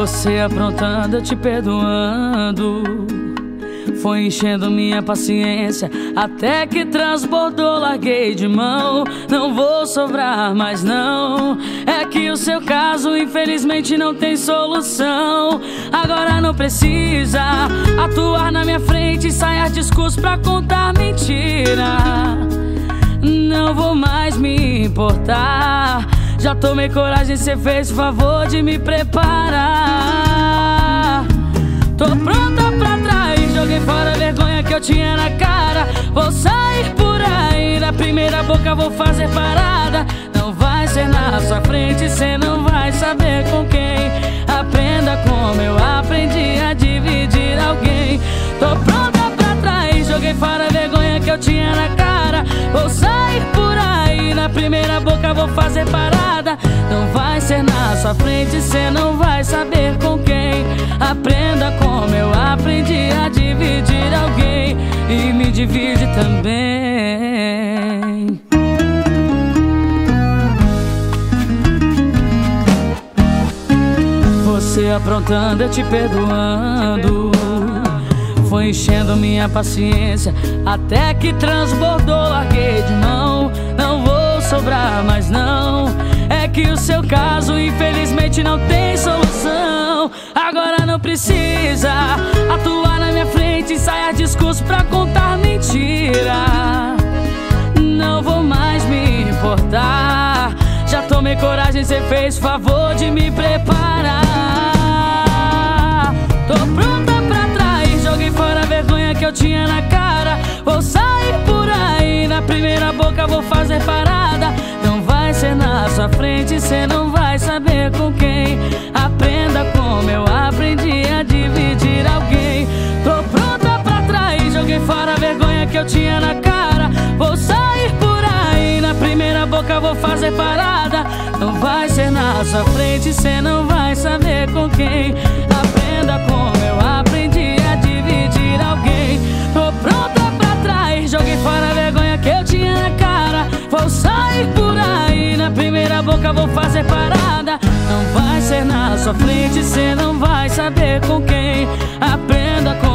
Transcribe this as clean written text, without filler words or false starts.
Você aprontando, eu te perdoando. Foi enchendo minha paciência até que transbordou, larguei de mão. Não vou sobrar mais não. É que o seu caso infelizmente não tem solução. Agora não precisa atuar na minha frente, ensaiar discurso pra contar mentira. Não vou mais me importar. Já tomei coragem, cê fez o favor de me preparar. Tô pronta pra trás, joguei fora a vergonha que eu tinha na cara. Vou sair por aí, na primeira boca vou fazer parada. Não vai ser na sua frente, cê não vai saber com quem. Aprenda como eu aprendi a dividir alguém. Tô pronta pra trás, joguei fora a vergonha que eu tinha na cara. Vou sair por aí, na primeira boca vou fazer parada. Não vai ser na sua frente, cê não vai saber com quem. Aprenda como eu aprendi a dividir alguém. E me divide também. Você aprontando, eu te perdoando. Foi enchendo minha paciência até que transbordou, larguei de mão. Não vou sobrar mais não. É que o seu caso infelizmente não tem solução. Agora não precisa atuar na minha frente, ensaiar discurso pra contar mentira. Não vou mais me importar. Já tomei coragem, cê fez o favor de me preparar. Tô pronta pra trás, joguei fora a vergonha que eu tinha na cara. Vou sair por aí, na primeira boca vou fazer parada. Não vai ser na sua frente, cê não vai saber com quem. Aprenda como eu aprendi a dividir alguém. Tô pronta pra trás, joguei fora a vergonha que eu tinha na cara. Vou sair por aí, na primeira boca vou fazer parada. Não vai ser na sua frente, cê não vai saber com quem. Aprenda como eu aprendi a dividir alguém. Tô pronta pra trás, joguei fora a vergonha que eu tinha na cara. Vou sair por aí, na primeira boca vou fazer parada. Não vai ser na sua frente, cê não vai saber com quem. Aprenda com